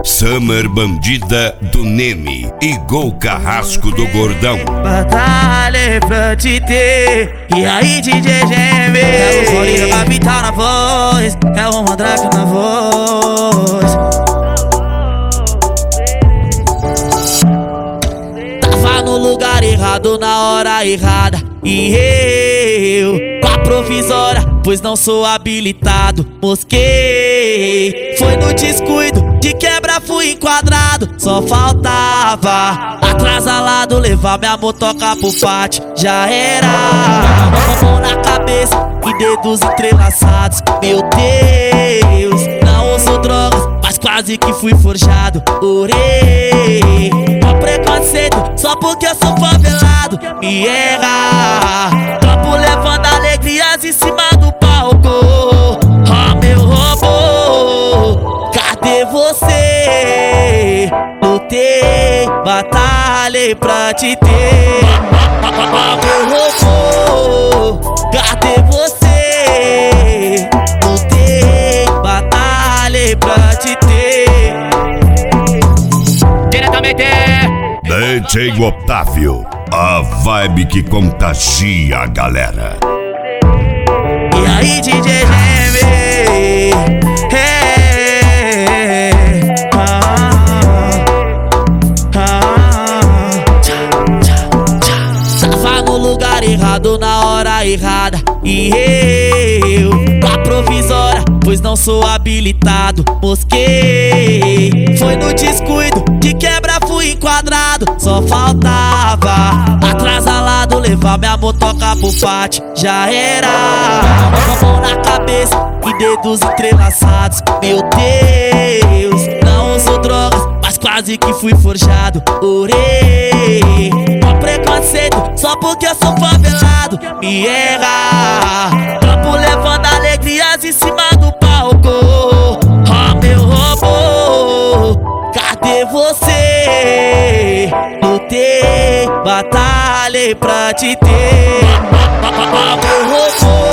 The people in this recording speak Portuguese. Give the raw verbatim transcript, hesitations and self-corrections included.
Summer Bandida do Neme e Gol Carrasco do Gordão. Batalha pra te ter. E aí, D J G M? É o Bolinha Capital na voz, é o Mandrake na voz. Tava no lugar errado na hora errada, e eu com a provisória, pois não sou habilitado. Mosquei, foi no descuido, de quebra fui enquadrado. Só faltava atrasalado levar minha motoca pro pátio. Já era, mão na cabeça e dedos entrelaçados. Meu Deus, não uso drogas, mas quase que fui forjado. Orei, ó preconceito, só porque eu sou favelado. Me erra, campo levando alegrias em cima do palco. Ó meu robô, cadê você? Lutei, batalhei pra te ter. Ó meu robô, cadê você? Lutei, batalhei pra te ter. Diretamente D J Otávio, a vibe que contagia a galera. E aí, D J G M? É, ah, ah, tchá, tchá, tchá. Tava no lugar errado na hora errada, e eu com a provisória, pois não sou habilitado. Mosquei, foi no descuido, de quebra fui enquadrado. Só faltava atrasalado levar minha motoca pro pátio. Já era, mão na cabeça e dedos entrelaçados. Meu Deus, não uso drogas, mas quase que fui forjado. Orei, ó preconceito, só porque eu sou favelado. Me erra, campo levando alegrias em cima do palco. Ó meu robô, cadê você? Lutei, batalhei pra te ter. Ó meu robô,